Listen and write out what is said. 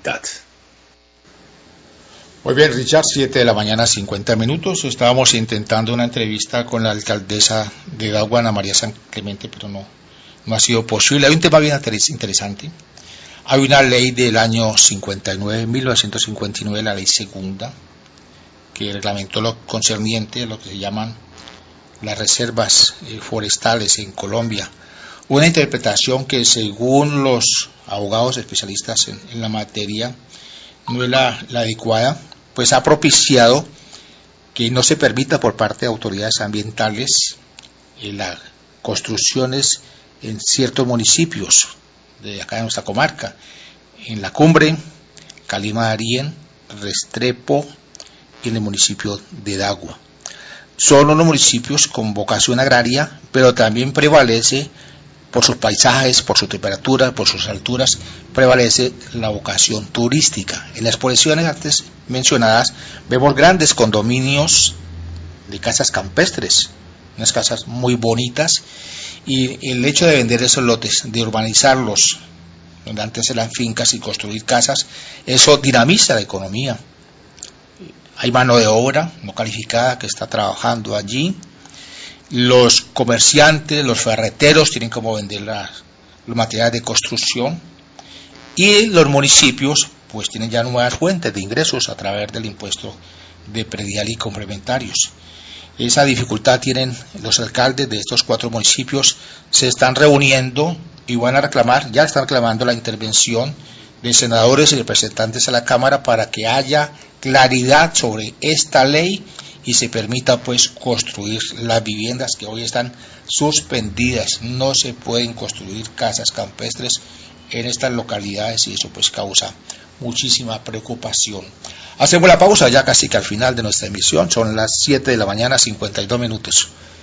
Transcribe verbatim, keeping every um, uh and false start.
Movilidad. Muy bien, Richard, siete de la mañana, cincuenta minutos. Estábamos intentando una entrevista con la alcaldesa de Dagua, Ana María San Clemente, pero no, no ha sido posible. Hay un tema bien interesante. Hay una ley del año cincuenta y nueve, mil novecientos cincuenta y nueve, la ley segunda, que reglamentó lo concerniente a lo que se llaman las reservas eh, forestales en Colombia. Una interpretación que, según los abogados especialistas en, en la materia, no es la, la adecuada, pues ha propiciado que no se permita por parte de autoridades ambientales eh, las construcciones en ciertos municipios de acá de nuestra comarca, en La Cumbre, Calima de Arién, Restrepo y en el municipio de Dagua. Son unos municipios con vocación agraria, pero también prevalece por sus paisajes, por su temperatura, por sus alturas, prevalece la vocación turística. En las exposiciones antes mencionadas vemos grandes condominios de casas campestres, unas casas muy bonitas, y el hecho de vender esos lotes, de urbanizarlos, donde antes eran fincas, y construir casas, eso dinamiza la economía. Hay mano de obra no calificada que está trabajando allí. Los comerciantes, los ferreteros tienen como vender las, los materiales de construcción, y los municipios pues tienen ya nuevas fuentes de ingresos a través del impuesto de predial y complementarios. Esa dificultad tienen los alcaldes de estos cuatro municipios, se están reuniendo y van a reclamar, ya están reclamando la intervención de senadores y representantes a la Cámara para que haya claridad sobre esta ley y se permita pues construir las viviendas que hoy están suspendidas. No se pueden construir casas campestres en estas localidades y eso pues causa muchísima preocupación. Hacemos la pausa ya casi que al final de nuestra emisión, son las siete de la mañana, cincuenta y dos minutos.